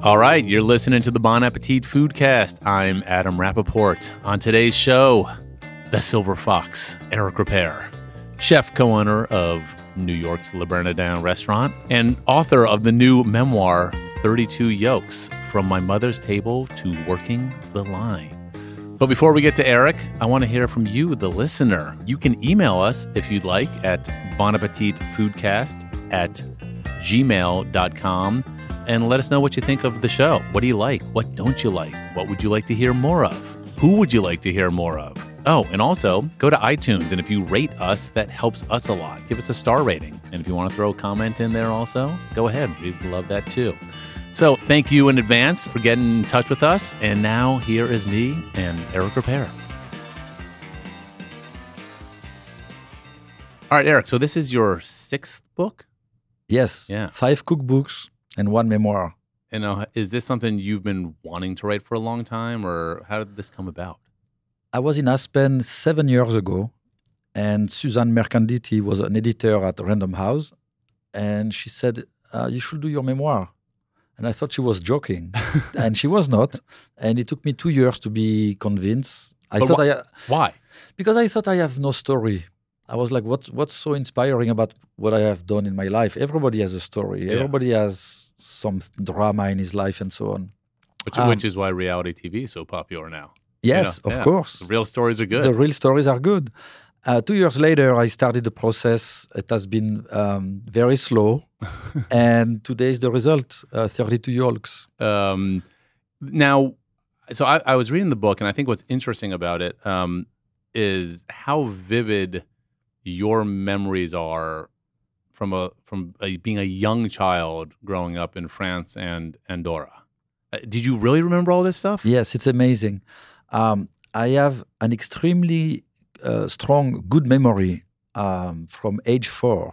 All right, you're listening to the Bon Appetit Foodcast. I'm Adam Rappaport. On today's show, the Silver Fox, Eric Ripert, chef co-owner of New York's Le Bernardin restaurant and author of the new memoir, 32 Yolks, From My Mother's Table to Working the Line. But before we get to Eric, I want to hear from you, the listener. You can email us if you'd like at bonappetitfoodcast@gmail.com and let us know what you think of the show. What do you like? What don't you like? What would you like to hear more of? Who would you like to hear more of? Oh, and also go to iTunes, and if you rate us, that helps us a lot. Give us a star rating. And if you want to throw a comment in there also, go ahead. We'd love that too. So thank you in advance for getting in touch with us. And now here is me and Eric Ripert. All right, Eric, so this is your 6th book? Yes. Yeah. 5 cookbooks and 1 memoir. And is this something you've been wanting to write for a long time, or how did this come about? I was in Aspen 7 years ago, and Suzanne Mercanditi was an editor at Random House, and she said, you should do your memoir. And I thought she was joking, and she was not. And it took me 2 years to be convinced. Why? Because I thought I have no story. I was like, what's so inspiring about what I have done in my life? Everybody has a story. Yeah. Everybody has some drama in his life and so on. Which is why reality TV is so popular now. Yes, of course. The real stories are good. The real stories are good. 2 years later, I started the process. It has been very slow. And today is the result, 32 Yolks. Now, so I was reading the book, and I think what's interesting about it is how vivid your memories are from being a young child growing up in France and Andorra. Did you really remember all this stuff? Yes, it's amazing. I have an extremely strong, good memory from age 4,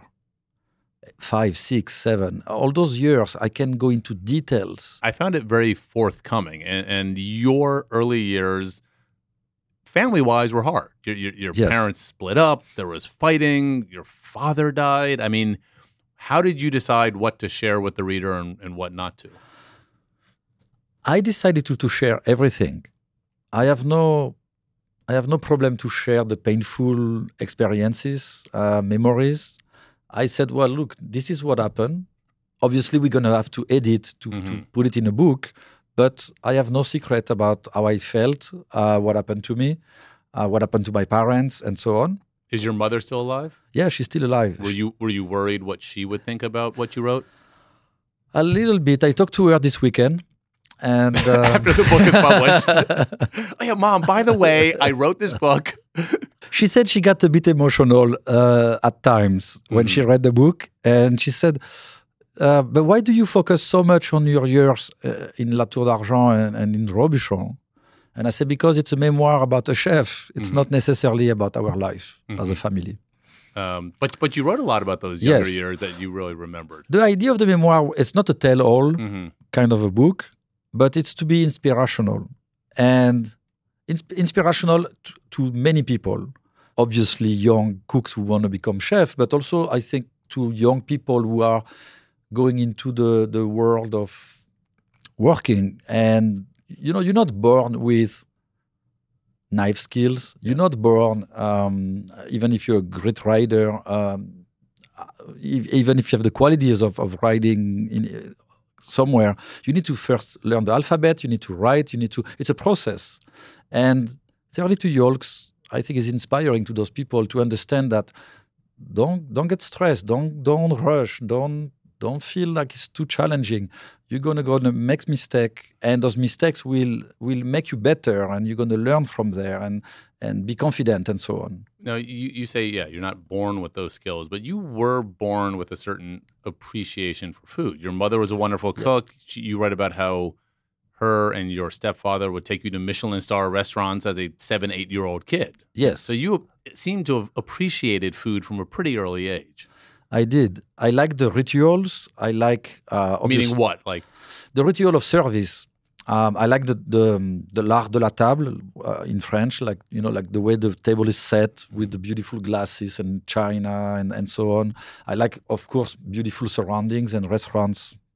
5, 6, 7. All those years, I can go into details. I found it very forthcoming. And your early years, family-wise, were hard. Your Yes. parents split up. There was fighting. Your father died. I mean, how did you decide what to share with the reader and what not to? I decided to share everything. I have no problem to share the painful experiences, memories. I said, well, look, this is what happened. Obviously, we're going to have to edit to put it in a book, but I have no secret about how I felt, what happened to me, what happened to my parents, and so on. Is your mother still alive? Yeah, she's still alive. Were you worried what she would think about what you wrote? A little bit. I talked to her this weekend. And after the book is published. Oh yeah, Mom, by the way, I wrote this book. She said she got a bit emotional at times when she read the book. And she said, but why do you focus so much on your years in La Tour d'Argent and in Robuchon? And I said, because it's a memoir about a chef. It's not necessarily about our life as a family. But you wrote a lot about those younger years that you really remembered. The idea of the memoir, it's not a tell-all kind of a book, but it's to be inspirational. And inspirational to many people. Obviously, young cooks who want to become chefs, but also, I think, to young people who are going into the world of working. And, you're not born with knife skills. You're not born, even if you're a great writer, even if you have the qualities of writing somewhere, you need to first learn the alphabet, you need to write, it's a process. And 32 Yolks, I think, is inspiring to those people to understand that don't get stressed, don't rush, don't feel like it's too challenging. You're going to make mistake, and those mistakes will make you better, and you're going to learn from there and be confident and so on. Now, you say, you're not born with those skills, but you were born with a certain appreciation for food. Your mother was a wonderful cook. You write about how her and your stepfather would take you to Michelin star restaurants as a 7, 8-year-old kid. Yes. So you seem to have appreciated food from a pretty early age. I did. I like the rituals. I like... Meaning what? Like the ritual of service. I like the l'art de la table in French, like the way the table is set with the beautiful glasses and china and so on. I like, of course, beautiful surroundings and restaurants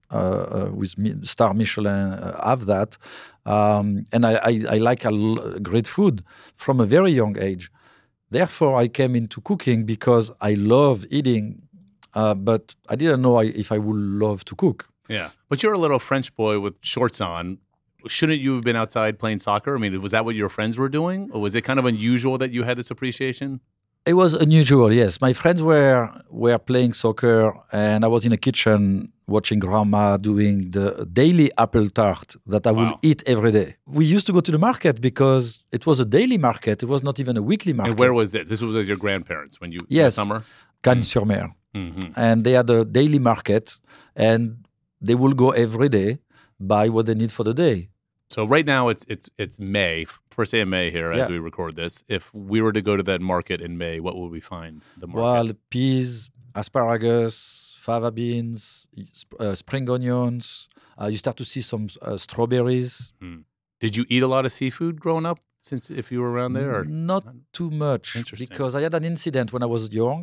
with Star Michelin have that. And I like great food from a very young age. Therefore, I came into cooking because I love eating, but I didn't know if I would love to cook. Yeah. But you're a little French boy with shorts on. Shouldn't you have been outside playing soccer? I mean, was that what your friends were doing? Or was it kind of unusual that you had this appreciation? It was unusual, yes. My friends were playing soccer, and I was in the kitchen watching grandma doing the daily apple tart that I would eat every day. We used to go to the market because it was a daily market. It was not even a weekly market. And where was it? This was with your grandparents when you yes, in the summer? Cagnes-sur-Mer. And they had a daily market, and they will go every day, buy what they need for the day. So right now it's May, first day of May here as we record this. If we were to go to that market in May, what would we find? The market? Well, peas, asparagus, fava beans, spring onions. You start to see some strawberries. Did you eat a lot of seafood growing up? Since if you were around there, or? Not too much, because I had an incident when I was young.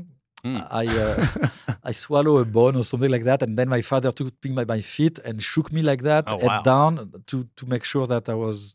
I swallowed a bone or something like that, and then my father took me by my feet and shook me like that, head down, to make sure that I was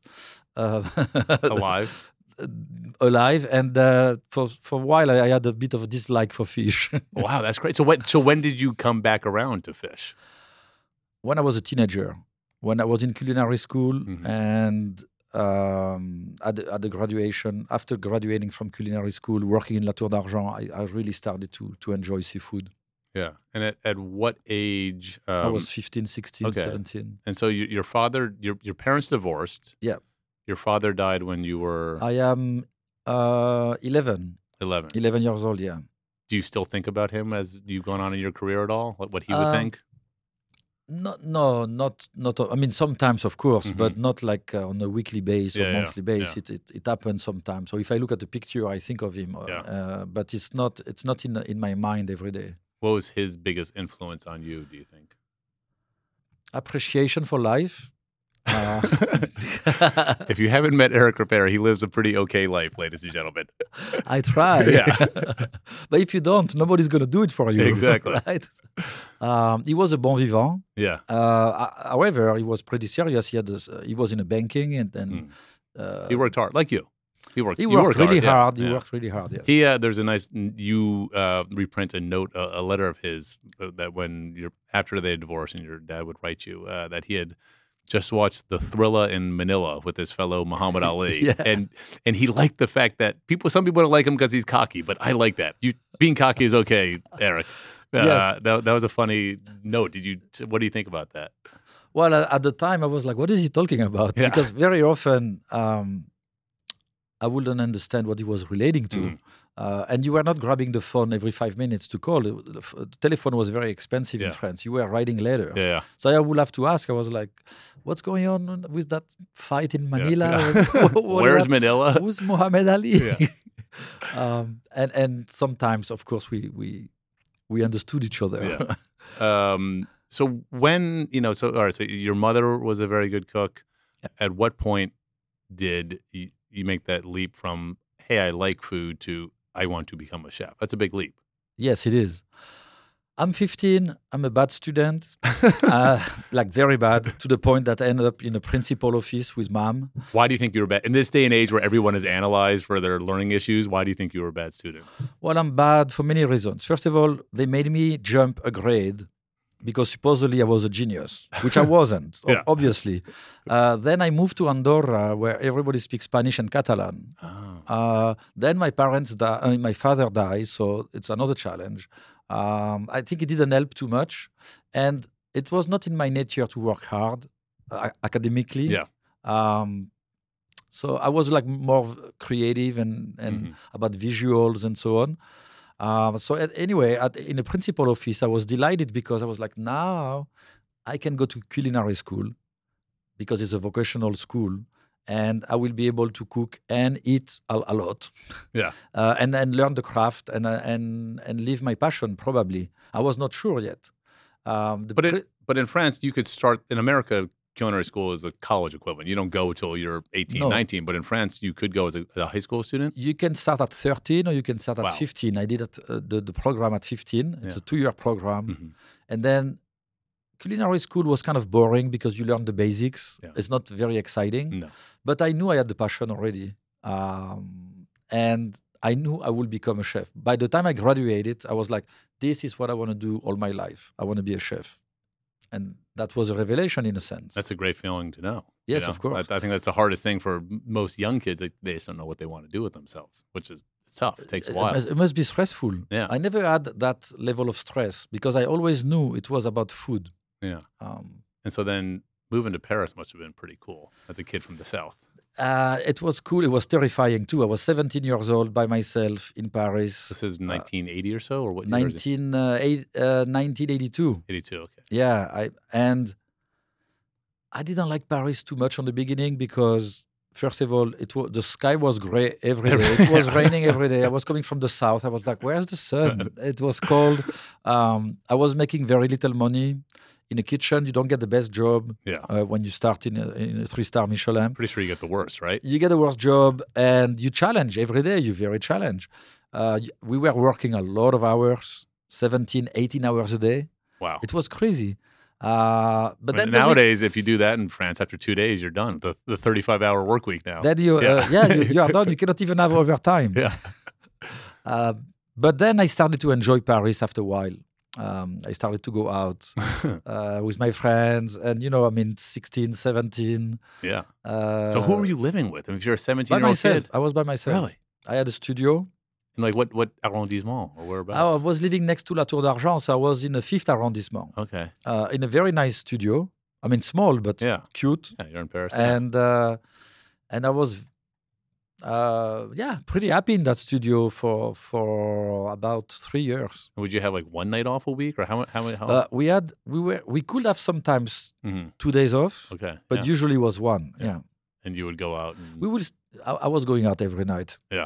alive. And for a while, I had a bit of a dislike for fish. Wow, that's great. So when did you come back around to fish? When I was a teenager, when I was in culinary school, and at the graduation, after graduating from culinary school, working in La Tour d'Argent, I really started to enjoy seafood. Yeah. And at what age? I was 15, 16, 17. And so your father, your parents divorced. Yeah. Your father died when you were? I am 11. 11 years old, yeah. Do you still think about him as you've gone on in your career at all? What he would think? No, not. I mean, sometimes, of course, but not like on a weekly basis or monthly basis. Yeah. It happens sometimes. So if I look at the picture, I think of him. But it's not in my mind every day. What was his biggest influence on you, do you think? Appreciation for life. If you haven't met Eric Ripert, he lives a pretty okay life, ladies and gentlemen. I try. Yeah. But if you don't, nobody's going to do it for you. Exactly. Right? He was a bon vivant. Yeah. However, he was pretty serious. He was in a banking and he worked hard, like you. He worked really hard. He worked really hard. Yes. There's a nice. You reprint a letter of his that when after they divorced and your dad would write you that he had just watched the Thriller in Manila with his fellow Muhammad Ali, and he liked the fact that some people don't like him because he's cocky, but I like that. Being cocky is okay, Eric. Yes. That was a funny note. What do you think about that? Well, at the time I was like, what is he talking about? Yeah. Because very often I wouldn't understand what he was relating to. And you were not grabbing the phone every 5 minutes to call. The telephone was very expensive in France. You were writing letters. Yeah. So I would have to ask. I was like, what's going on with that fight in Manila? Yeah. Where's Manila? Who's Muhammad Ali? Yeah. And sometimes, of course, we understood each other. Yeah. So when, all right, so your mother was a very good cook. Yeah. At what point did you make that leap from, hey, I like food to I want to become a chef? That's a big leap. Yes, it is. I'm 15. I'm a bad student, like very bad, to the point that I ended up in a principal office with mom. Why do you think you were bad? In this day and age where everyone is analyzed for their learning issues, why do you think you were a bad student? Well, I'm bad for many reasons. First of all, they made me jump a grade because supposedly I was a genius, which I wasn't, obviously. Then I moved to Andorra, where everybody speaks Spanish and Catalan. Oh. Then my father died, so it's another challenge. I think it didn't help too much. And it was not in my nature to work hard academically. Yeah. So I was like more creative and about visuals and so on. So anyway, in the principal office, I was delighted because I was like, now I can go to culinary school because it's a vocational school, and I will be able to cook and eat a lot. Yeah. And learn the craft and live my passion. Probably, I was not sure yet. But in France, you could start in America. Culinary school is a college equivalent. You don't go until you're 18, 19. But in France, you could go as a high school student? You can start at 13 or you can start at 15. I did the program at 15. It's a 2-year program. And then culinary school was kind of boring because you learn the basics. Yeah. It's not very exciting. No. But I knew I had the passion already. And I knew I would become a chef. By the time I graduated, I was like, this is what I want to do all my life. I want to be a chef. And that was a revelation in a sense. That's a great feeling to know. Yes, of course. I think that's the hardest thing for most young kids. They just don't know what they want to do with themselves, which is tough. It takes a while. It must be stressful. Yeah. I never had that level of stress because I always knew it was about food. Yeah. And so then moving to Paris must have been pretty cool as a kid from the South. It was cool. It was terrifying too. I was 17 years old by myself in Paris. This is 1980 or so, or what year is it? 1982. 82, okay. Yeah, I didn't like Paris too much on the beginning because, first of all, the sky was gray every day. It was raining every day. I was coming from the south. I was like, where's the sun? It was cold. I was making very little money. In a kitchen, you don't get the best job when you start in a 3-star Michelin. Pretty sure you get the worst, right? You get the worst job and you challenge every day. You very challenge. We were working a lot of hours, 17, 18 hours a day. Wow. It was crazy. But then nowadays, if you do that in France, after 2 days, you're done. The 35-hour work week now. Then you are done. You cannot even have overtime. Yeah. But then I started to enjoy Paris after a while. I started to go out with my friends and, 16, 17. Yeah. So who were you living with? I mean, if you're a 17-year-old kid? I was by myself. Really? I had a studio. And like what arrondissement or whereabouts? I was living next to La Tour d'Argent, so I was in the 5th arrondissement. Okay. In a very nice studio. I mean, small, but cute. Yeah, you're in Paris. And I was... pretty happy in that studio for about 3 years. Would you have like one night off a week, or how? We could have sometimes 2 days off. Okay, but usually was one. Yeah. And you would go out. I was going out every night. Yeah.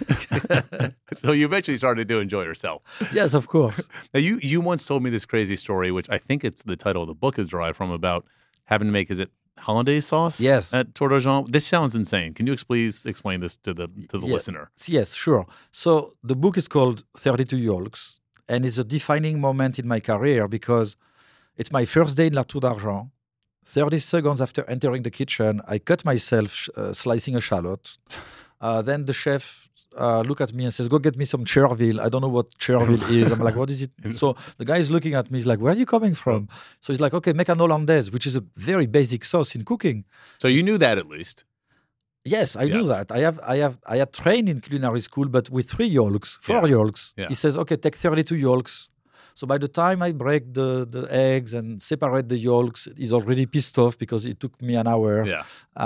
So you eventually started to enjoy yourself. Yes, of course. Now you once told me this crazy story, which I think it's the title of the book is derived from, about having to make hollandaise sauce at Tour d'Argent. This sounds insane. Can you please explain this to the listener? Yes, sure. So the book is called 32 Yolks, and it's a defining moment in my career because it's my first day in La Tour d'Argent. 30 seconds after entering the kitchen, I cut myself slicing a shallot. Then the chef look at me and says, go get me some chervil. I don't know what chervil is. I'm like, what is it? So the guy is looking at me. He's like, where are you coming from? So he's like, okay, make an hollandaise, which is a very basic sauce in cooking. So you knew that at least. Yes, I knew that. I had trained in culinary school, but with 4 yolks. He says, okay, take 32 yolks. So by the time I break the eggs and separate the yolks, he's already pissed off because it took me an hour. Yeah.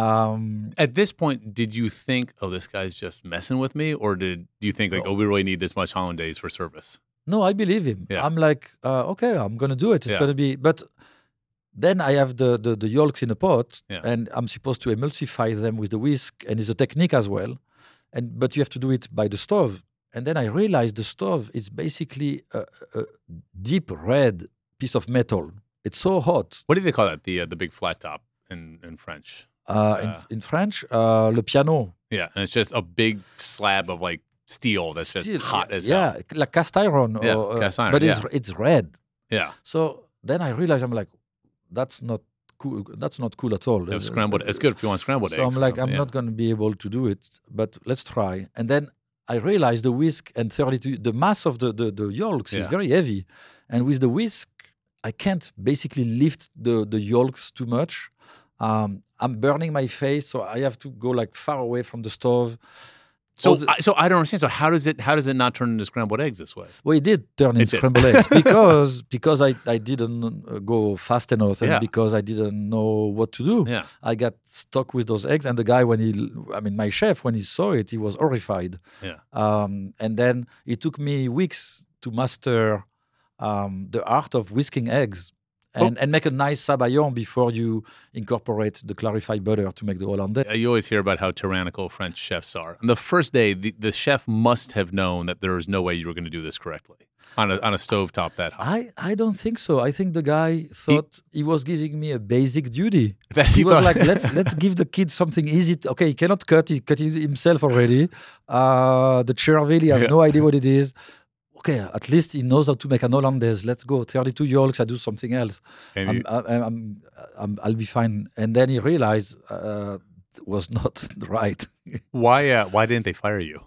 At this point, did you think, oh, this guy's just messing with me? Or do you think like, we really need this much hollandaise for service? No, I believe him. Yeah. I'm like, okay, I'm going to do it. It's going to be... But then I have the yolks in a pot and I'm supposed to emulsify them with the whisk. And it's a technique as well. But you have to do it by the stove. And then I realized the stove is basically a deep red piece of metal. It's so hot. What do they call that? The big flat top in French? In French, le piano. Yeah, and it's just a big slab of like steel that's just hot as hell. Yeah, like cast iron. Cast iron. But it's red. Yeah. So then I realized, I'm like, that's not cool. That's not cool at all. Scrambled. It's good if you want scrambled eggs. So I'm like, I'm not going to be able to do it, but let's try. And then I realized the whisk and 32, the mass of the yolks is very heavy. And with the whisk, I can't basically lift the yolks too much. I'm burning my face, so I have to go like far away from the stove. So I don't understand. So how does it not turn into scrambled eggs this way? Well, it did turn into scrambled eggs because I didn't go fast enough and because I didn't know what to do. Yeah. I got stuck with those eggs, and the guy my chef, when he saw it, he was horrified. Yeah. And then it took me weeks to master the art of whisking eggs. And make a nice sabayon before you incorporate the clarified butter to make the hollandaise. You always hear about how tyrannical French chefs are. On the first day, the chef must have known that there was no way you were going to do this correctly on a stovetop that hot. I don't think so. I think the guy thought he was giving me a basic duty. He was like, let's give the kid something easy. Okay, he cannot cut it himself already. The chervil, he has no idea what it is. okay, at least he knows how to make an hollandaise. Let's go. 32 yolks, I do something else. And I'll be fine. And then he realized it was not right. why didn't they fire you?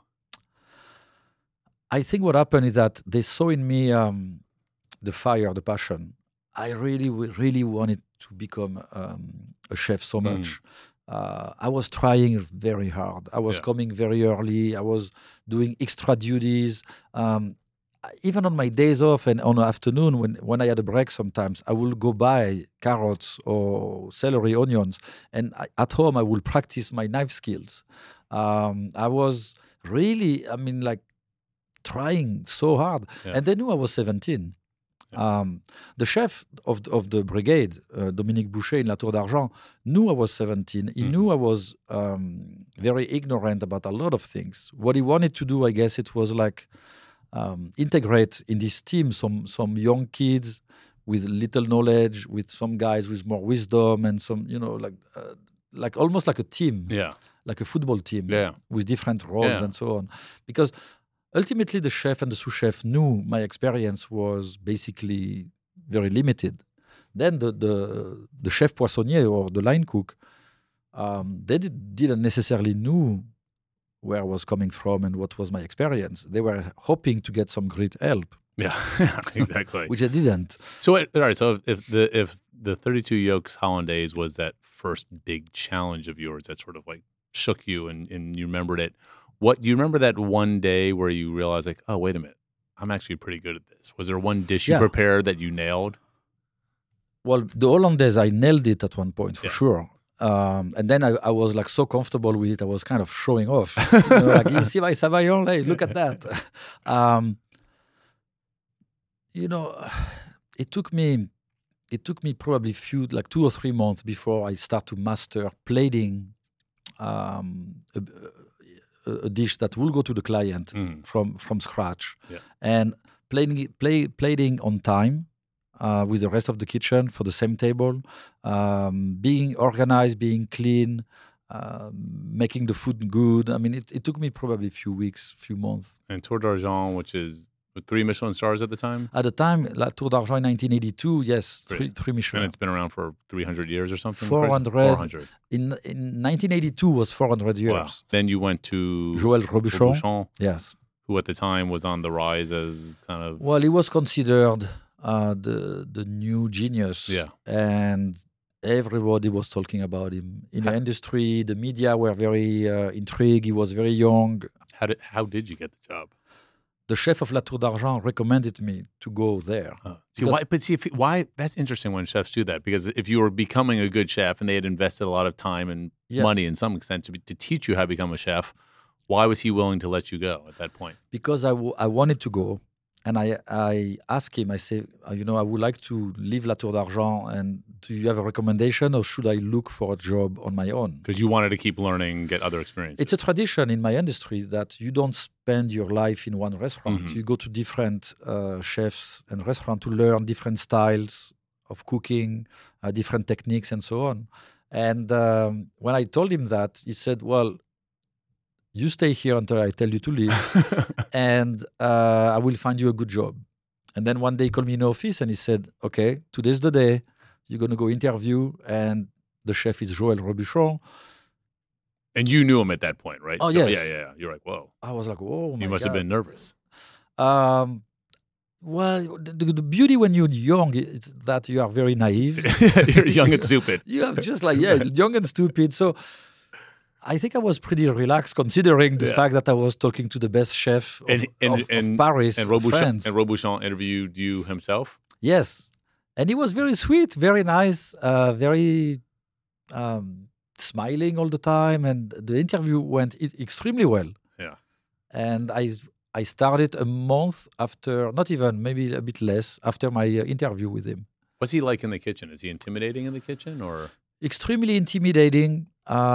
I think what happened is that they saw in me the fire, the passion. I really wanted to become a chef so much. I was trying very hard. I was coming very early. I was doing extra duties. Even on my days off and on the afternoon, when I had a break sometimes, I will go buy carrots or celery, onions. And at home, I will practice my knife skills. I was really, trying so hard. Yeah. And they knew I was 17. The chef of the brigade, Dominique Boucher in La Tour d'Argent, knew I was 17. He knew I was very ignorant about a lot of things. What he wanted to do, I guess, it was like integrate in this team some young kids with little knowledge, with some guys with more wisdom, and some, like almost like a team, like a football team, with different roles and so on. Because ultimately, the chef and the sous chef knew my experience was basically very limited. Then the chef poissonnier or the line cook, they didn't necessarily knew where I was coming from and what was my experience. They were hoping to get some great help. Yeah, exactly. Which I didn't. So, all right. So, if the 32 yolks hollandaise was that first big challenge of yours that sort of like shook you and you remembered it. What do you remember that one day where you realized, like, oh, wait a minute, I'm actually pretty good at this? Was there one dish you prepared that you nailed? Well, the hollandaise, I nailed it at one point for sure. And then I was like so comfortable with it, I was kind of showing off. Like, you see my Savaillon, hey, look at that. It took me probably 2 or 3 months before I start to master plating a dish that will go to the client from scratch, and plating on time with the rest of the kitchen for the same table, being organized, being clean, making the food good. I mean, it took me probably a few weeks, few months. And Tour d'Argent, which is with 3 Michelin stars at the time? At the time, La Tour d'Argent in 1982, yes, three Michelin. And it's been around for 300 years or something? 400. In 1982 was 400 years. Wow. Then you went to Joël Robuchon. Yes. Who at the time was on the rise as kind of... Well, he was considered the new genius. Yeah. And everybody was talking about him. In the industry, the media were very intrigued. He was very young. How did you get the job? The chef of La Tour d'Argent recommended me to go there. Why? That's interesting when chefs do that, because if you were becoming a good chef and they had invested a lot of time and money in some extent to teach you how to become a chef, why was he willing to let you go at that point? Because I wanted to go, and I asked him, I said, I would like to leave La Tour d'Argent, and do you have a recommendation, or should I look for a job on my own? Because you wanted to keep learning, get other experiences. It's a tradition in my industry that you don't spend your life in one restaurant. Mm-hmm. You go to different chefs and restaurants to learn different styles of cooking, different techniques, and so on. And when I told him that, he said, well, you stay here until I tell you to leave, and I will find you a good job. And then one day he called me in the office and he said, okay, today's the day. You're going to go interview, and the chef is Joël Robuchon. And you knew him at that point, right? Oh, yes. Yeah. You're like, whoa. I was like, whoa, my God. You must have been nervous. Well, the beauty when you're young is that you are very naive. You're young and stupid. You have just young and stupid. So I think I was pretty relaxed considering the fact that I was talking to the best chef of Paris, and France. And Robuchon interviewed you himself? Yes. And he was very sweet, very nice, very smiling all the time. And the interview went extremely well. Yeah. And I started a month after, not even, maybe a bit less, after my interview with him. What's he like in the kitchen? Is he intimidating in the kitchen, or? Extremely intimidating.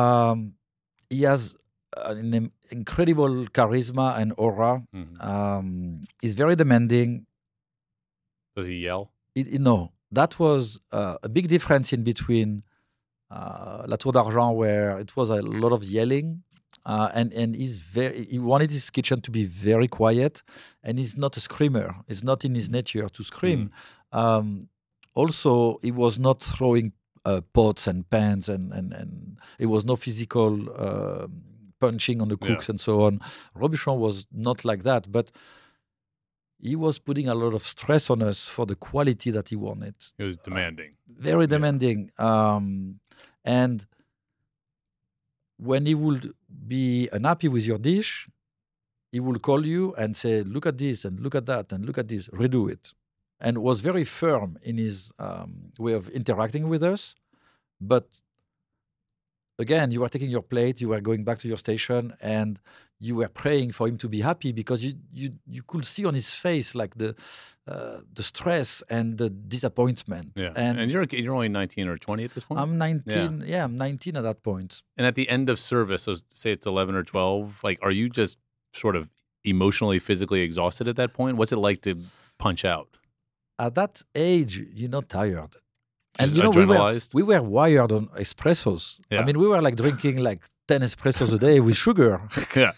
He has an incredible charisma and aura. Mm-hmm. He's very demanding. Does he yell? No. That was a big difference in between La Tour d'Argent, where it was a lot of yelling, and he wanted his kitchen to be very quiet, and he's not a screamer. It's not in his nature to scream. Also, he was not throwing pots and pans, and it was no physical punching on the cooks and so on. Robuchon was not like that, but he was putting a lot of stress on us for the quality that he wanted. It was demanding. Very demanding. And when he would be unhappy with your dish, he would call you and say, look at this and look at that and look at this, redo it. And was very firm in his way of interacting with us. But again, you were taking your plate, you were going back to your station, and you were praying for him to be happy, because you could see on his face like the stress and the disappointment. Yeah. And you're only 19 or 20 at this point? I'm 19. Yeah, I'm 19 at that point. And at the end of service, so say it's 11 or 12, like, are you just sort of emotionally, physically exhausted at that point? What's it like to punch out? At that age, you're not tired. Just And adrenalized? we were wired on espressos. Yeah. I mean, we were like drinking like 10 espressos a day with sugar. Yeah.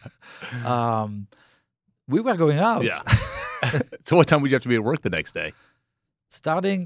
We were going out. Yeah. So what time would you have to be at work the next day? Starting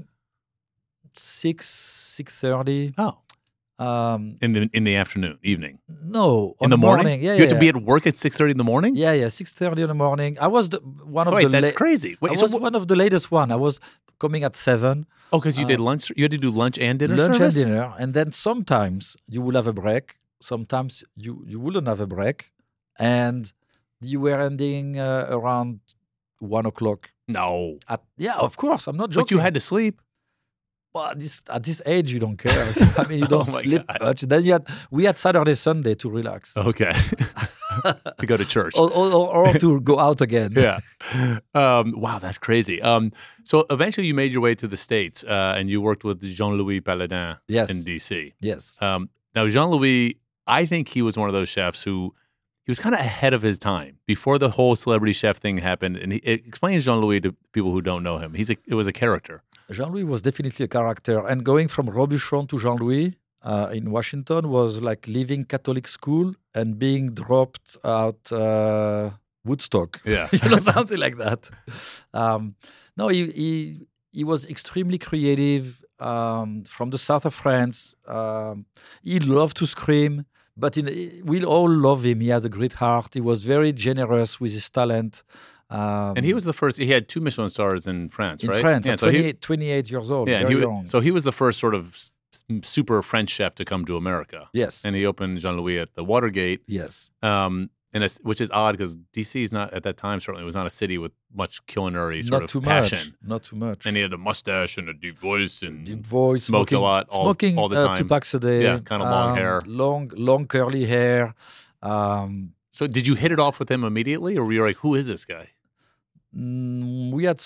6:30. Oh. In the afternoon, evening. No, In the morning? Yeah, you have to be at work at 6:30 in the morning? Yeah, 6:30 in the morning. I was one of Wait, the that's crazy. Wait, I was one of the latest one. I was coming at 7. Oh, because you did lunch. You had to do lunch and dinner Lunch service? and dinner, and then sometimes you will have a break. Sometimes you wouldn't have a break, and you were ending around 1 o'clock. No. Yeah, of course. I'm not joking. But you had to sleep. Well, at this age, you don't care. I mean, you don't Oh my sleep God. much. Then we had Saturday, Sunday to relax, Okay. To go to church. or to go out again. Yeah. Wow, that's crazy. So eventually you made your way to the States and you worked with Jean-Louis Paladin Yes. in D.C. Yes. Now, Jean-Louis, I think he was one of those chefs who he was kind of ahead of his time before the whole celebrity chef thing happened. And it explains Jean-Louis to people who don't know him. It was a character. Jean-Louis was definitely a character. And going from Robuchon to Jean-Louis in Washington was like leaving Catholic school and being dropped out Woodstock. Yeah. Something like that. No, he was extremely creative from the south of France. He loved to scream. But we all love him. He has a great heart. He was very generous with his talent. And he was the first. He had 2 Michelin stars in France, right? In France, Yeah, at 28 years old. Yeah, very young. so he was the first sort of super French chef to come to America. Yes. And he opened Jean-Louis at the Watergate. Yes. Which is odd because D.C. is not, at that time, certainly was not a city with much culinary sort of too passion. Not too much. And he had a mustache and a deep voice and Deep voice, smoked a lot all the time. 2 packs a day. Yeah, kind of long hair. Long curly hair. So did you hit it off with him immediately, or were you like, who is this guy? We had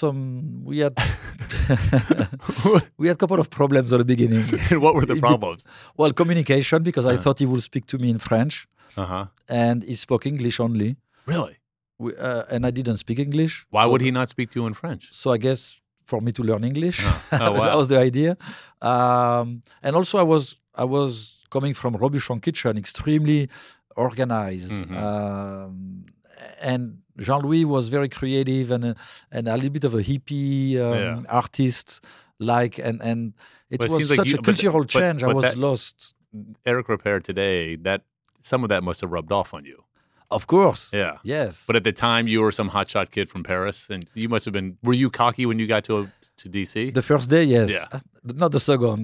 a couple of problems at the beginning. And what were the problems? Well, communication, because I thought he would speak to me in French. Uh-huh. And he spoke English only. Really? And I didn't speak English. Why would he not speak to you in French? So I guess for me to learn English. Oh, wow. That was the idea. And also I was coming from Robuchon kitchen, extremely organized. Mm-hmm. And Jean-Louis was very creative and a little bit of a hippie artist. And it was such a cultural change. I was lost. Eric Ripert today, some of that must have rubbed off on you. Of course. Yeah. Yes. But at the time, you were some hotshot kid from Paris, and you must have been. Were you cocky when you got to DC? The first day, yes. Yeah. Not the second.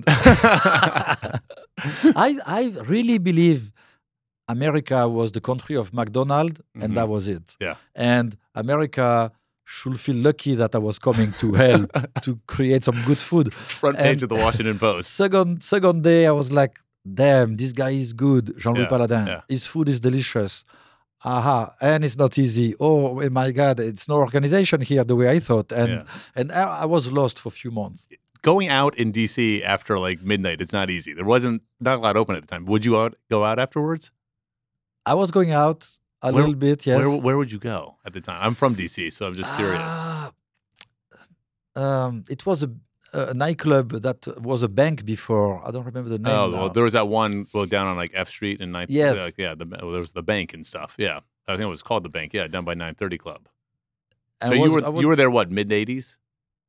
I really believe America was the country of McDonald's, and that was it. Yeah. And America should feel lucky that I was coming to help to create some good food. Front page of the Washington Post. Second day, I was like, damn, this guy is good, Jean-Louis Paladin. Yeah. His food is delicious. Aha, and it's not easy. Oh my God, it's no organization here the way I thought. And I was lost for a few months. Going out in DC after like midnight, it's not easy. There wasn't not a lot open at the time. Would you go out afterwards? I was going out a little bit, yes. Where would you go at the time? I'm from DC, so I'm just curious. It was a nightclub that was a bank before. I don't remember the name. Oh, now. well, there was that one down on like F Street and 9th. Yes. There was the bank and stuff. Yeah. I think it was called the bank. Yeah, down by 930 Club. And So you were there, what, mid-'80s?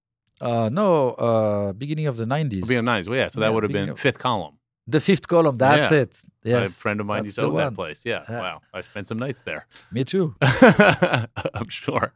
No, beginning of the 90s. Being nice. Well, yeah, so that would have been Fifth Column. The Fifth Column, that's Yeah. it. Yes. A friend of mine used to own that place. Yeah. Wow. I spent some nights there. Me too. I'm sure.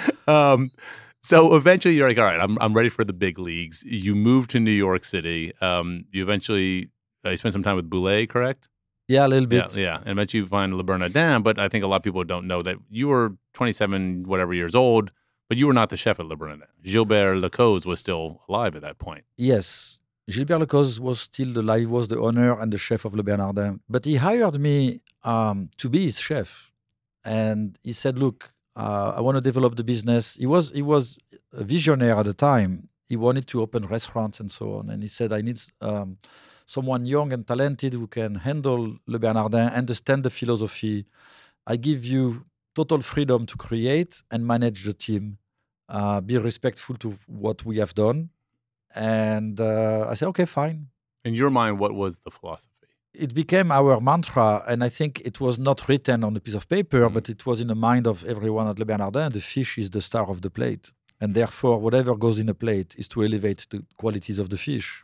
So eventually you're like, all right, I'm ready for the big leagues. You moved to New York City. You eventually you spent some time with Bouley, correct? Yeah, a little bit. Yeah. And eventually you find Le Bernardin, but I think a lot of people don't know that you were 27 whatever years old, but you were not the chef at Le Bernardin. Gilbert Lecoz was still alive at that point. Yes. Gilbert Lecoz was still alive. He was the owner and the chef of Le Bernardin. But he hired me to be his chef. And he said, look, I want to develop the business. He was a visionary at the time. He wanted to open restaurants and so on. And he said, I need someone young and talented who can handle Le Bernardin, understand the philosophy. I give you total freedom to create and manage the team. Be respectful to what we have done. And I said, okay, fine. In your mind, what was the philosophy? It became our mantra, and I think it was not written on a piece of paper, but it was in the mind of everyone at Le Bernardin. The fish is the star of the plate. And therefore, whatever goes in a plate is to elevate the qualities of the fish.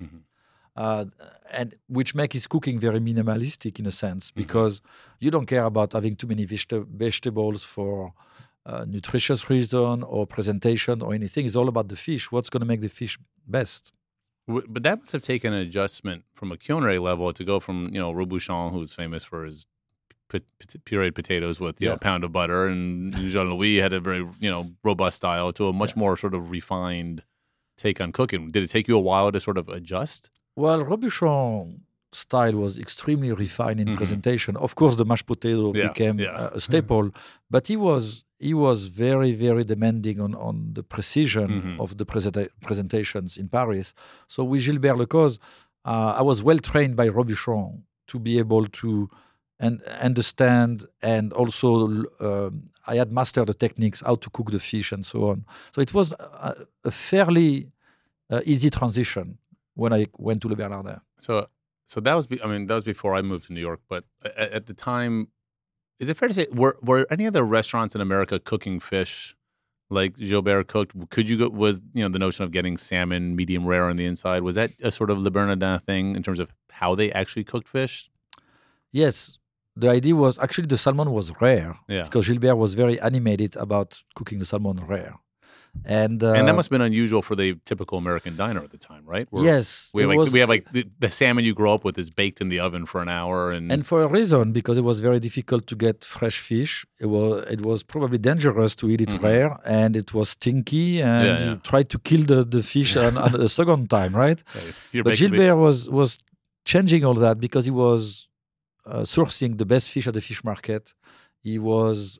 And which makes his cooking very minimalistic in a sense, because you don't care about having too many vegetables for nutritious reason or presentation or anything. It's all about the fish. What's going to make the fish best? But that must have taken an adjustment from a culinary level to go from, Robuchon, who's famous for his pureed potatoes with a pound of butter, and Jean-Louis had a very, robust style, to a much more sort of refined take on cooking. Did it take you a while to sort of adjust? Well, Robuchon style was extremely refined in presentation. Of course, the mashed potato became a staple, but he was very, very demanding on the precision of the presentations in Paris. So with Gilbert Lecoz, I was well trained by Robuchon to be able to understand, and also I had mastered the techniques, how to cook the fish and so on. So it was a fairly easy transition when I went to Le Bernardin. So that was before I moved to New York. But at the time, is it fair to say were any other restaurants in America cooking fish like Gilbert cooked? Could you go? Was the notion of getting salmon medium rare on the inside, was that a sort of Le Bernardin thing in terms of how they actually cooked fish? Yes. The idea was actually the salmon was rare because Gilbert was very animated about cooking the salmon rare. And that must have been unusual for the typical American diner at the time, right? Yes. We have the salmon you grow up with is baked in the oven for an hour. And for a reason, because it was very difficult to get fresh fish. It was probably dangerous to eat it rare, and it was stinky, and you tried to kill the fish on a second time, right? But Gilbert was changing all that because he was sourcing the best fish at the fish market. He was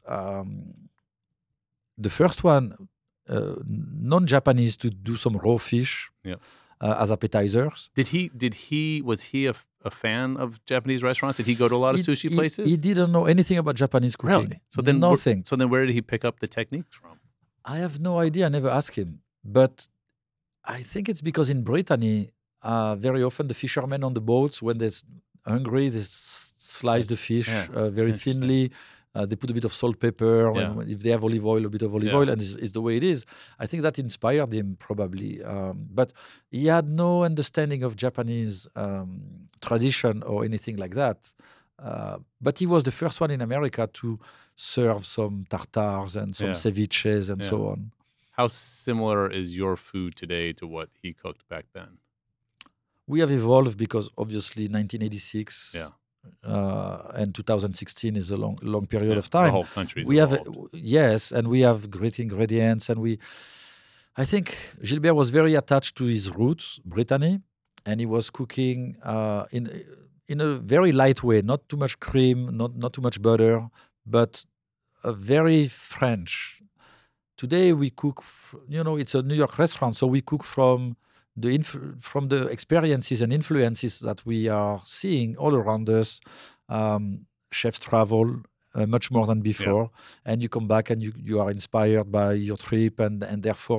the first one, non-Japanese, to do some raw fish as appetizers. Was he a fan of Japanese restaurants? Did he go to a lot of sushi places? He didn't know anything about Japanese cooking. Really? So then nothing. So then where did he pick up the techniques from? I have no idea. I never asked him. But I think it's because in Brittany, very often the fishermen on the boats, when they're hungry, they slice the fish very thinly. They put a bit of salt, pepper, and if they have olive oil, a bit of olive oil, and it's the way it is. I think that inspired him probably. But he had no understanding of Japanese tradition or anything like that. But he was the first one in America to serve some tartares and some ceviches and so on. How similar is your food today to what he cooked back then? We have evolved because obviously 1986 and 2016 is a long period of time. The whole country's evolved. And we have great ingredients, and I think Gilbert was very attached to his roots, Brittany, and he was cooking in a very light way, not too much cream, not too much butter, but very French. Today we cook, it's a New York restaurant, so we cook from the experiences and influences that we are seeing all around us. Chefs travel much more than before, and you come back and you are inspired by your trip, and therefore you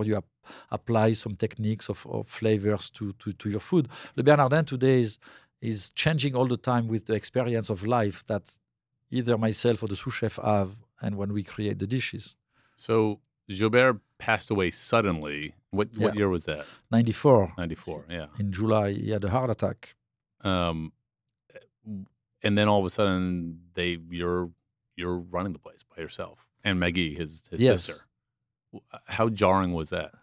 apply some techniques of flavors to your food. Le Bernardin today is changing all the time with the experience of life that either myself or the sous chef have, and when we create the dishes. So Gilbert passed away suddenly. What year was that? 94. 94, yeah. In July, he had a heart attack. And then all of a sudden, you're running the place by yourself, and Maggie, his Yes. sister. How jarring was that?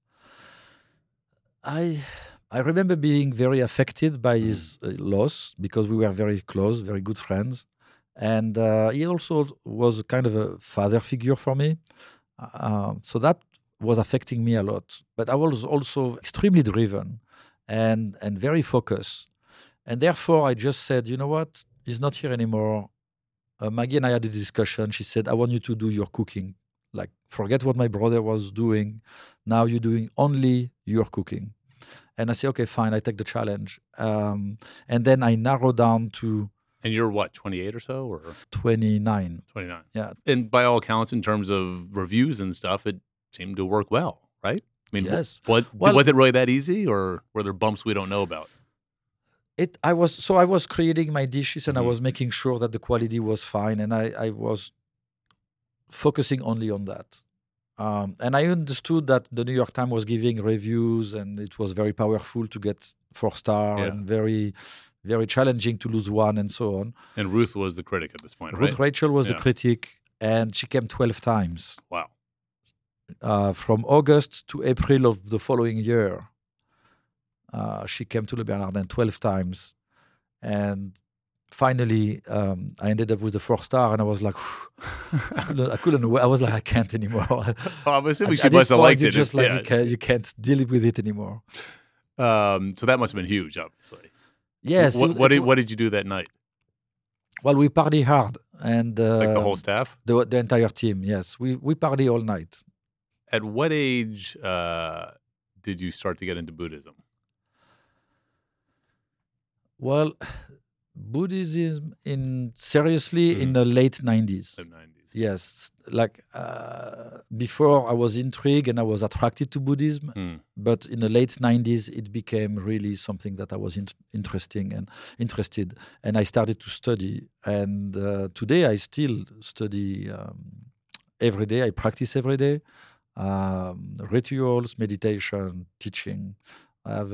I remember being very affected by his loss because we were very close, very good friends. And he also was kind of a father figure for me. So that was affecting me a lot. But I was also extremely driven and very focused. And therefore, I just said, you know what? He's not here anymore. Maggie and I had a discussion. She said, I want you to do your cooking. Like, forget what my brother was doing. Now you're doing only your cooking. And I say, okay, fine, I take the challenge. And then I narrow down to... And you're what, 28 or so? Or 29. 29. Yeah. And by all accounts, in terms of reviews and stuff, it seemed to work well, right? I mean, yes. Was it really that easy, or were there bumps we don't know about? I was creating my dishes, and I was making sure that the quality was fine, and I was focusing only on that. And I understood that the New York Times was giving reviews, and it was very powerful to get 4-star and very, very challenging to lose one, and so on. And Ruth was the critic at this point, right? Ruth Rachel was the critic, and she came 12 times. Wow. From August to April of the following year. She came to Le Bernardin 12 times. And finally, I ended up with the 4-star, and I was like, I couldn't wait. I was like, I can't anymore. I'm assuming she must have liked it. Just you can't deal with it anymore. So that must have been huge, obviously. Yes. What did you do that night? Well, we party hard. And like the whole staff? The entire team, yes. We party all night. At what age did you start to get into Buddhism? Well, Buddhism in the late 90s. Late 90s. Yes. Like before I was intrigued and I was attracted to Buddhism, but in the late 90s it became really something that I was interested, and I started to study. And today I still study every day. I practice every day. Rituals, meditation, teaching. I have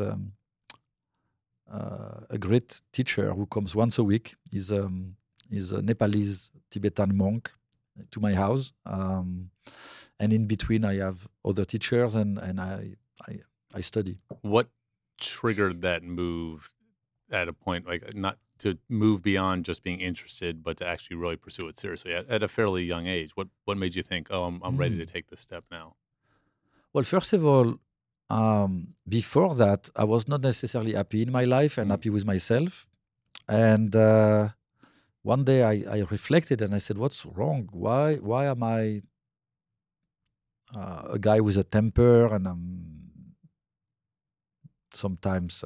a great teacher who comes once a week. He's a Nepalese Tibetan monk to my house, and in between I have other teachers, and I study. What triggered that move at a point, like not to move beyond just being interested, but to actually really pursue it seriously at a fairly young age? What made you think, oh, I'm ready to take this step now? Well, first of all, before that, I was not necessarily happy in my life and happy with myself. And one day I reflected and I said, what's wrong? Why am I a guy with a temper, and I'm sometimes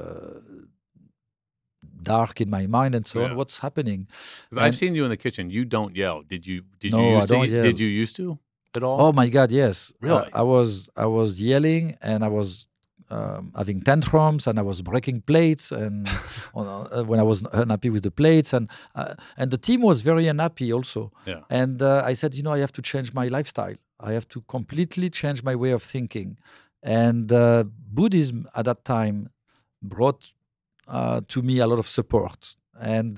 dark in my mind and so on? What's happening? Because I've seen you in the kitchen. You don't yell. Did you No, I don't yell. Did you used to at all? Oh my God, yes. Really? I was yelling, and I was having tantrums, and I was breaking plates, and when I was unhappy with the plates, and the team was very unhappy also. Yeah. And I said, I have to change my lifestyle. I have to completely change my way of thinking. And Buddhism at that time brought to me a lot of support, and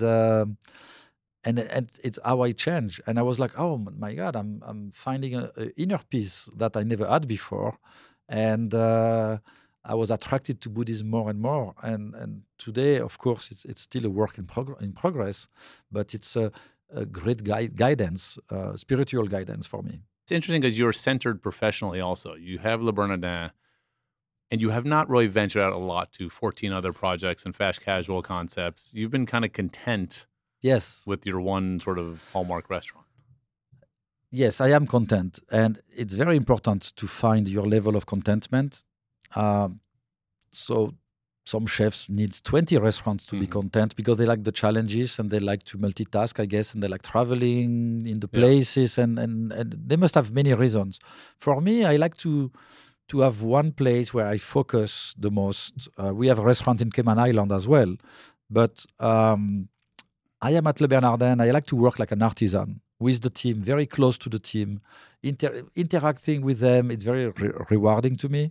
it's how I changed. And I was like, oh my God, I'm finding an inner peace that I never had before, and I was attracted to Buddhism more and more. And today, of course, it's still a work in progress, but it's a great guidance, spiritual guidance for me. It's interesting because you're centered professionally also. You have Le Bernardin, and you have not really ventured out a lot to 14 other projects and fast casual concepts. You've been kind of content with your one sort of hallmark restaurant. Yes, I am content. And it's very important to find your level of contentment. So some chefs need 20 restaurants to be content because they like the challenges and they like to multitask, I guess, and they like traveling in the places, and they must have many reasons. For me, I like to to have one place where I focus the most. We have a restaurant in Cayman Island as well, but I am at Le Bernardin. I like to work like an artisan with the team, very close to the team, interacting with them. It's very rewarding to me.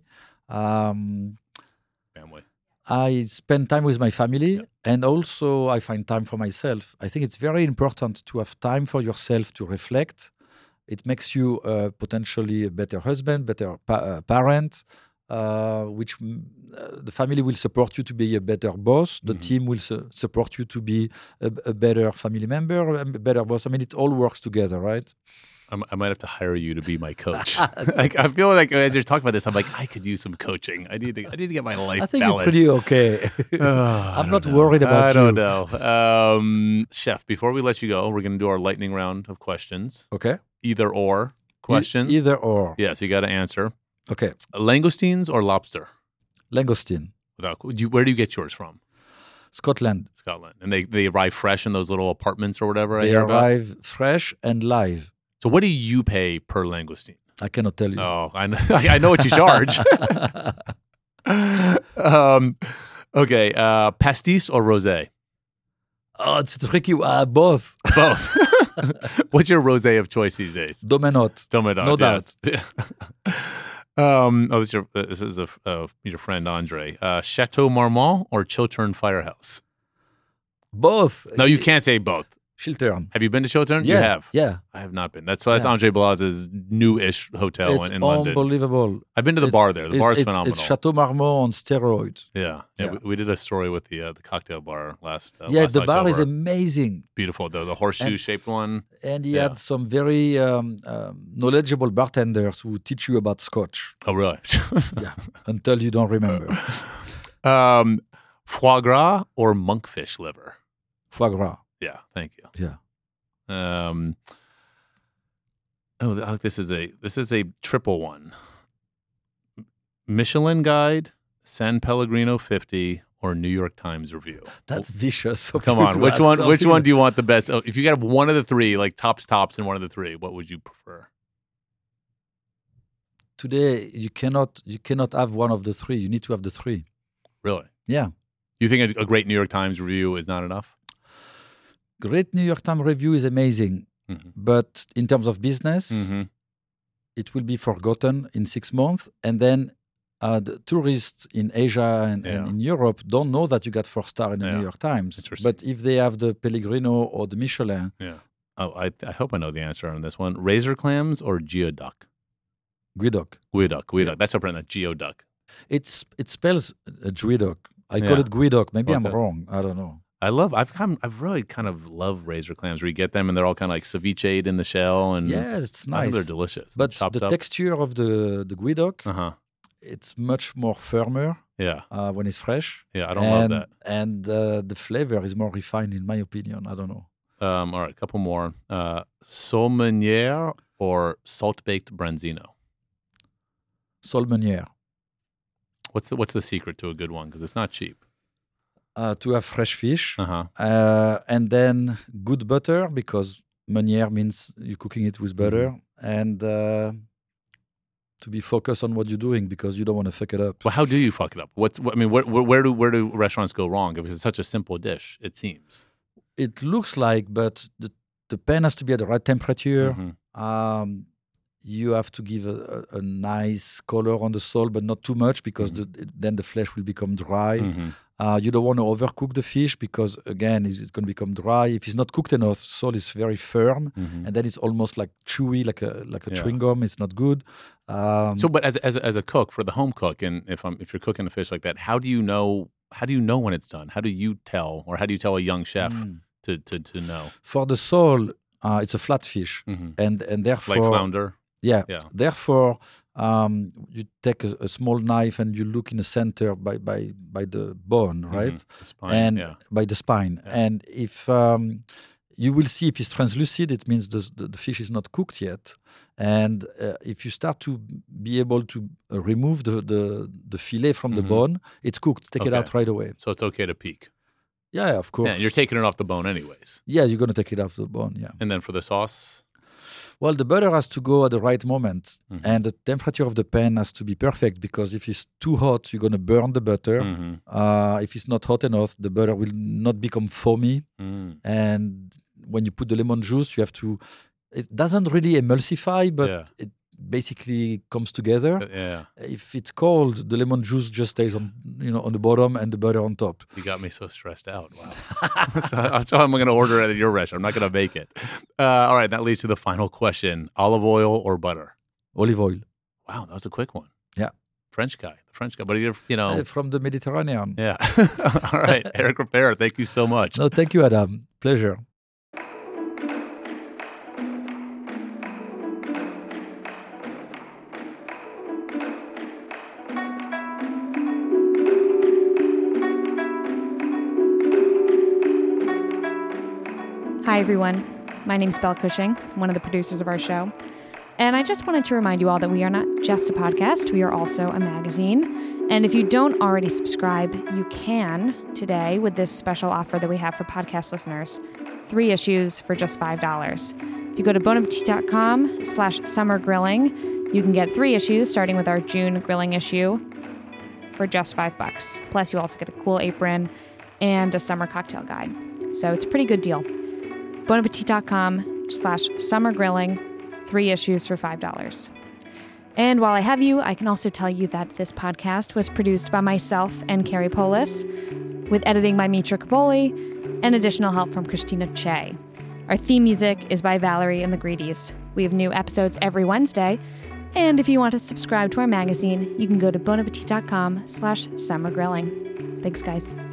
Family. I spend time with my family, and also I find time for myself. I think it's very important to have time for yourself to reflect. It makes you potentially a better husband, better parent, the family will support you to be a better boss. The team will support you to be a better family member, a better boss. I mean, it all works together, right? I might have to hire you to be my coach. Like, I feel like as you're talking about this, I'm like, I could use some coaching. I need to get my life I think balanced. you're pretty okay. I'm not worried about you. I don't know. Chef, before we let you go, we're going to do our lightning round of questions. Okay. Either or questions. Either or. Yeah, so you got to answer. Okay. Langoustines or lobster? Langoustine. Where do you get yours from? Scotland. And they arrive fresh in those little apartments or whatever. They arrive fresh and live. So what do you pay per langoustine? I cannot tell you. Oh, I know, I know what you charge. Okay, pastis or rosé? Oh, it's tricky. Both. Both. What's your rosé of choice these days? Domenot. No doubt. This is your friend Andre. Chateau Marmont or Chiltern Firehouse? Both. No, you can't say both. Chiltern. Have you been to Chiltern? Yeah, you have. Yeah. I have not been. That's Andre Blaz's new-ish hotel in London. It's unbelievable. I've been to the bar there. The bar is phenomenal. It's Chateau Marmont on steroids. Yeah. We did a story with the cocktail bar last the last bar October. is amazing. Beautiful, the horseshoe-shaped one. And he had some very knowledgeable bartenders who teach you about Scotch. Oh, really? Yeah, until you don't remember. Foie gras or monkfish liver? Foie gras. Yeah, thank you. Yeah. This is a triple one. Michelin Guide, San Pellegrino 50, or New York Times review. That's vicious. So come on, which one do you want the best? Oh, if you got one of the three, like tops in one of the three, what would you prefer? Today you cannot have one of the three. You need to have the three. Really? Yeah. You think a great New York Times review is not enough? Great New York Times review is amazing, but in terms of business, it will be forgotten in 6 months, and then the tourists in Asia and in Europe don't know that you got 4-star in the New York Times. But if they have the Pellegrino or the Michelin, I hope I know the answer on this one. Razor clams or geoduck? Guidoc. That's how I pronounce geoduck. It spells geoduck. I call it Guidoc. Maybe I'm wrong. I don't know. I've really kind of loved razor clams where you get them and they're all kind of like ceviche'd in the shell and it's nice. I think they're delicious. But the texture of the Guidoc, it's much more firmer. Yeah. When it's fresh. Yeah, I don't love that. And the flavor is more refined, in my opinion. I don't know. All right, a couple more. Saumonière or salt baked branzino? Saumonière. What's the secret to a good one? Because it's not cheap. To have fresh fish, and then good butter, because meunière means you're cooking it with butter, and to be focused on what you're doing because you don't want to fuck it up. Well, how do you fuck it up? Where do restaurants go wrong? Because it's such a simple dish, it seems. It looks like, but the pan has to be at the right temperature. You have to give a nice color on the salt, but not too much because then the flesh will become dry. You don't want to overcook the fish because, again, it's going to become dry. If it's not cooked enough, salt is very firm, and then it's almost like chewy, like a chewing gum. It's not good. But as a cook, for the home cook, and if you're cooking a fish like that, how do you know when it's done? How do you tell a young chef to know? For the sole, it's a flat fish, and therefore like flounder. Yeah. Therefore, you take a small knife and you look in the center by the bone, right? The spine, by the spine. Yeah. And if you will see if it's translucid, it means the fish is not cooked yet. And if you start to be able to remove the fillet from the bone, it's cooked. Take it out right away. So it's okay to peek. Yeah, of course. Yeah, you're taking it off the bone anyways. Yeah, you're going to take it off the bone, yeah. And then for the sauce? Well, the butter has to go at the right moment, and the temperature of the pan has to be perfect, because if it's too hot, you're going to burn the butter. If it's not hot enough, the butter will not become foamy. And when you put the lemon juice, you have to... It doesn't really emulsify, but it basically comes together. If it's cold, the lemon juice just stays on the bottom and the butter on top. You got me so stressed out. Wow. so I'm going to order it at your restaurant. I'm not going to make it. All right, that leads to the final question. Olive oil or butter? Olive oil. Wow, that was a quick one. Yeah. The French guy. But you're, from the Mediterranean. Yeah. All right, Eric Ripert, thank you so much. No, thank you, Adam. Pleasure. Hi, everyone. My name's Belle Cushing, one of the producers of our show. And I just wanted to remind you all that we are not just a podcast, we are also a magazine. And if you don't already subscribe, you can today with this special offer that we have for podcast listeners. 3 issues for just $5. If you go to bonappetit.com/summergrilling, you can get 3 issues starting with our June grilling issue for just $5. Plus, you also get a cool apron and a summer cocktail guide. So it's a pretty good deal. bonappetit.com/summergrilling, 3 issues for $5. And while I have you, I can also tell you that this podcast was produced by myself and Carrie Polis, with editing by Mitra Kaboli and additional help from Christina Che. Our theme music is by Valerie and the Greedies. We have new episodes every Wednesday. And if you want to subscribe to our magazine, you can go to bonappetit.com/summergrilling. Thanks, guys.